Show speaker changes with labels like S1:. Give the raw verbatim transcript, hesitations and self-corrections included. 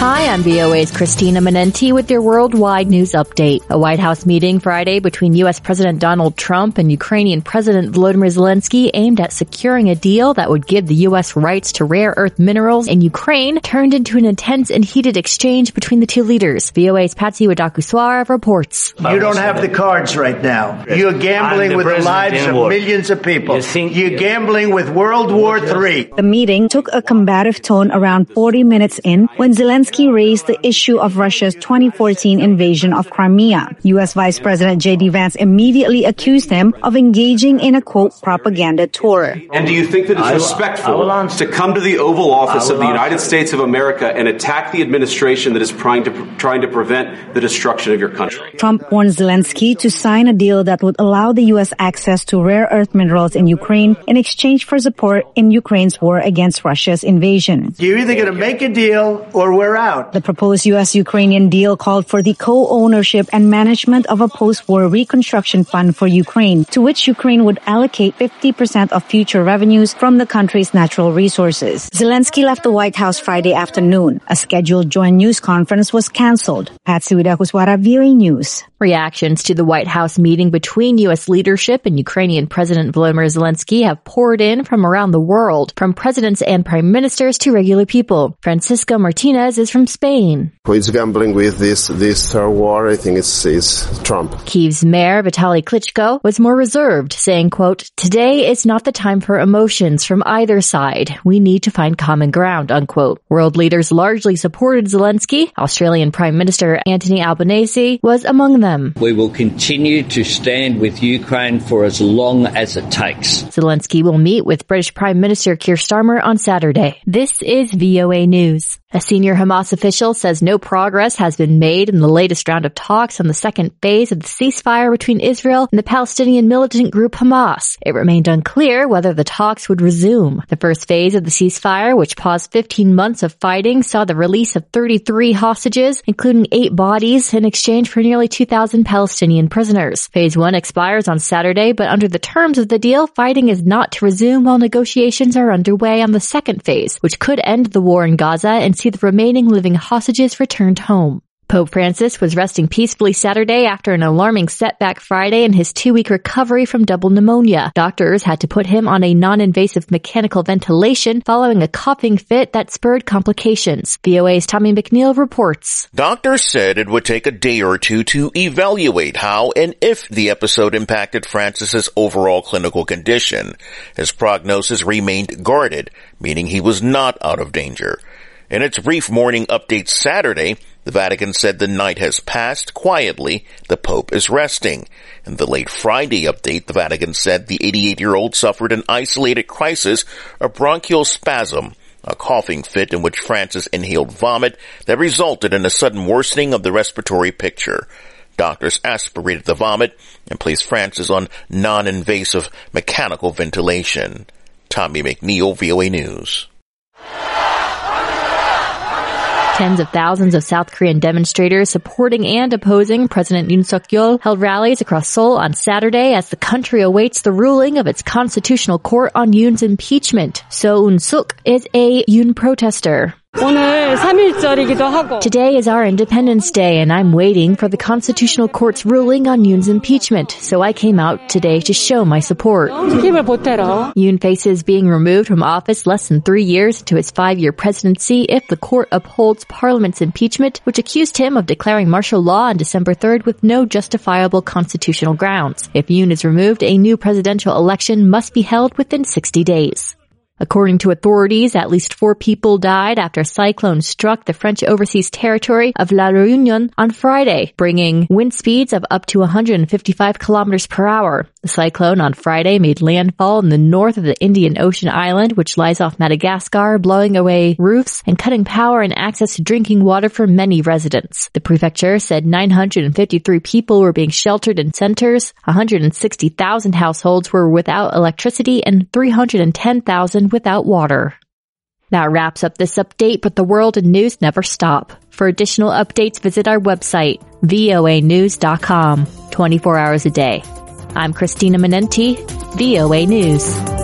S1: Hi, I'm V O A's Christina Manenti with your worldwide news update. A White House meeting Friday between U S President Donald Trump and Ukrainian President Volodymyr Zelensky aimed at securing a deal that would give the U S rights to rare earth minerals in Ukraine turned into an intense and heated exchange between the two leaders. V O A's Patsy Widakuswara reports.
S2: You don't have the cards right now. You're gambling the with the lives of millions of people. You You're gambling with World War Three.
S3: The meeting took a combative tone around forty minutes in when Zelensky raised the issue of Russia's twenty fourteen invasion of Crimea. U S Vice President J D Vance immediately accused him of engaging in a, quote, propaganda tour.
S4: And do you think that it's respectful to come to the Oval Office of the United States of America and attack the administration that is trying to, trying to prevent the destruction of your country?
S3: Trump warned Zelensky to sign a deal that would allow the U S access to rare earth minerals in Ukraine in exchange for support in Ukraine's war against Russia's invasion.
S2: You're either going to make a deal or we're out.
S3: The proposed U S-Ukrainian deal called for the co-ownership and management of a post-war reconstruction fund for Ukraine, to which Ukraine would allocate fifty percent of future revenues from the country's natural resources. Zelensky left the White House Friday afternoon. A scheduled joint news conference was canceled. Patsy Widakuswara, V O A News.
S1: Reactions to the White House meeting between U S leadership and Ukrainian President Volodymyr Zelensky have poured in from around the world, from presidents and prime ministers to regular people. Francisco Martinez is from Spain.
S5: Who is gambling with this this uh, war? I think it's, it's Trump.
S1: Kyiv's mayor, Vitaly Klitschko, was more reserved, saying, quote, "Today is not the time for emotions from either side. We need to find common ground," unquote. World leaders largely supported Zelensky. Australian Prime Minister Anthony Albanese was among them.
S6: We will continue to stand with Ukraine for as long as it takes.
S1: Zelensky will meet with British Prime Minister Keir Starmer on Saturday. This is V O A News. A senior Hamas official says no progress has been made in the latest round of talks on the second phase of the ceasefire between Israel and the Palestinian militant group Hamas. It remained unclear whether the talks would resume. The first phase of the ceasefire, which paused fifteen months of fighting, saw the release of thirty-three hostages, including eight bodies, in exchange for nearly two thousand Palestinian prisoners. Phase one expires on Saturday, but under the terms of the deal, fighting is not to resume while negotiations are underway on the second phase, which could end the war in Gaza and see the remaining living hostages returned home. Pope Francis was resting peacefully Saturday after an alarming setback Friday in his two-week recovery from double pneumonia. Doctors had to put him on a non-invasive mechanical ventilation following a coughing fit that spurred complications. V O A's Tommy McNeil reports.
S7: Doctors said it would take a day or two to evaluate how and if the episode impacted Francis's overall clinical condition. His prognosis remained guarded, meaning he was not out of danger. In its brief morning update Saturday, the Vatican said the night has passed quietly. The Pope is resting. In the late Friday update, the Vatican said the eighty-eight-year-old suffered an isolated crisis of bronchial spasm, a coughing fit in which Francis inhaled vomit that resulted in a sudden worsening of the respiratory picture. Doctors aspirated the vomit and placed Francis on non-invasive mechanical ventilation. Tommy McNeil, V O A News.
S1: Tens of thousands of South Korean demonstrators supporting and opposing President Yoon Suk-yeol held rallies across Seoul on Saturday as the country awaits the ruling of its constitutional court on Yoon's impeachment. So Eun-suk is a Yoon protester. Today is our Independence Day, and I'm waiting for the Constitutional Court's ruling on Yoon's impeachment, so I came out today to show my support. Yoon faces being removed from office less than three years into his five-year presidency if the court upholds Parliament's impeachment, which accused him of declaring martial law on December third with no justifiable constitutional grounds. If Yoon is removed, a new presidential election must be held within sixty days. According to authorities, at least four people died after a cyclone struck the French overseas territory of La Réunion on Friday, bringing wind speeds of up to one hundred fifty-five kilometers per hour. The cyclone on Friday made landfall in the north of the Indian Ocean island, which lies off Madagascar, blowing away roofs and cutting power and access to drinking water for many residents. The prefecture said nine hundred fifty-three people were being sheltered in centers, one hundred sixty thousand households were without electricity, and three hundred ten thousand without water. That wraps up this update, but the world and news never stop. For additional updates, visit our website, V O A news dot com, twenty-four hours a day. I'm Christina Manenti, V O A News.